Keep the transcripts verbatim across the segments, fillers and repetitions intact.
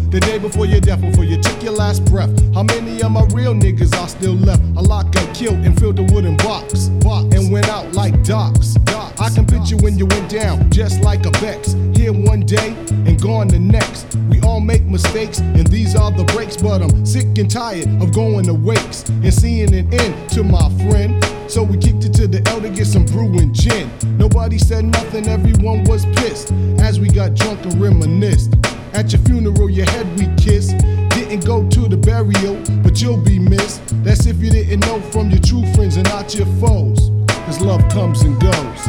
The day before your death, before you took your last breath. How many of my real niggas are still left? A lot got killed and filled the wooden box, box and went out like docs. docs. I can picture when you went down, just like a Bex. Here one day and gone the next. We all make mistakes, and these are the breaks. But I'm sick and tired of going to wakes and seeing an end to my friend. So we kicked it to the L to get some brew and gin. Nobody said nothing, everyone was pissed as we got drunk and reminisced. At your funeral, your head we kissed. Didn't go to the burial, but you'll be missed. That's if you didn't know from your true friends and not your foes. Cause love comes and goes.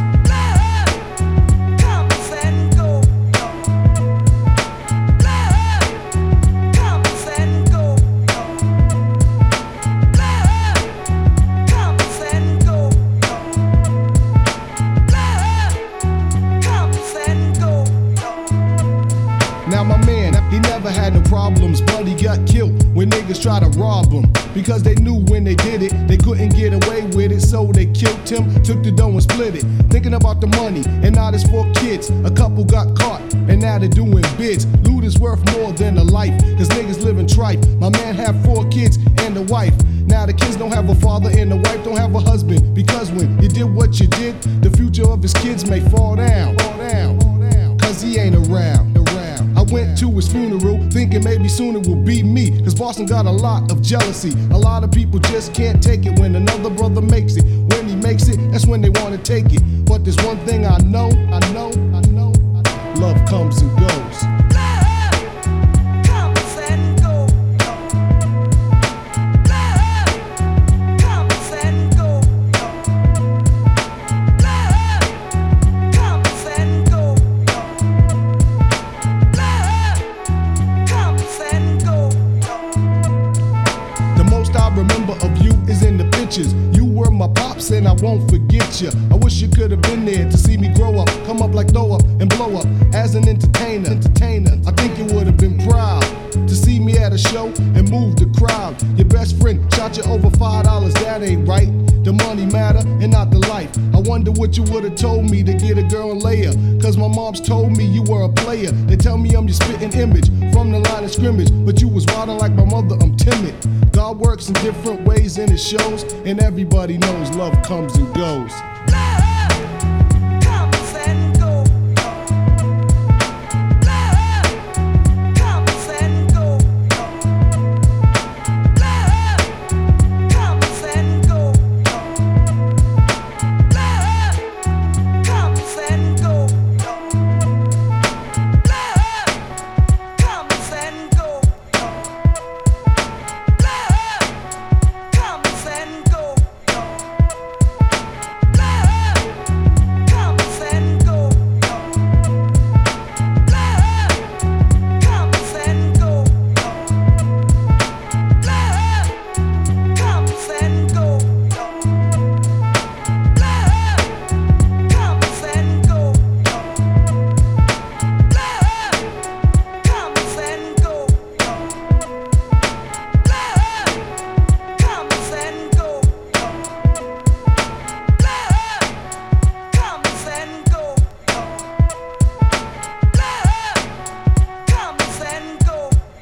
Now my man, he never had no problems, but he got killed when niggas tried to rob him. Because they knew when they did it, they couldn't get away with it, so they killed him, took the dough and split it. Thinking about the money, and now there's four kids. A couple got caught, and now they're doing bids. Loot is worth more than a life, cause niggas live in tripe. My man had four kids and a wife. Now the kids don't have a father and the wife don't have a husband. Because when you did what you did, the future of his kids may fall down, fall down, fall down. Cause he ain't around, around. I went to his funeral, thinking maybe soon it will be me. Cause Boston got a lot of jealousy. A lot of people just can't take it when another brother makes it. When he makes it, that's when they wanna take it. But there's one thing I know, I know, I know, I know. Love comes and goes. I remember of you is in the pictures. You were my pops and I won't forget you. I wish you could have been there to see me grow up, come up like throw up and blow up as an entertainer. Entertainer. I think you would have been proud to see me at a show and move the crowd. Your best friend shot you over five dollars, that ain't right. The money matter and not the life. I wonder what you would have told me to get a girl and lay her. Cause my mom's told me you were a player. They tell me I'm your spitting image from the line of scrimmage. But you was riding like my mother, I'm timid. God works in different ways and it shows. And everybody knows love comes and goes.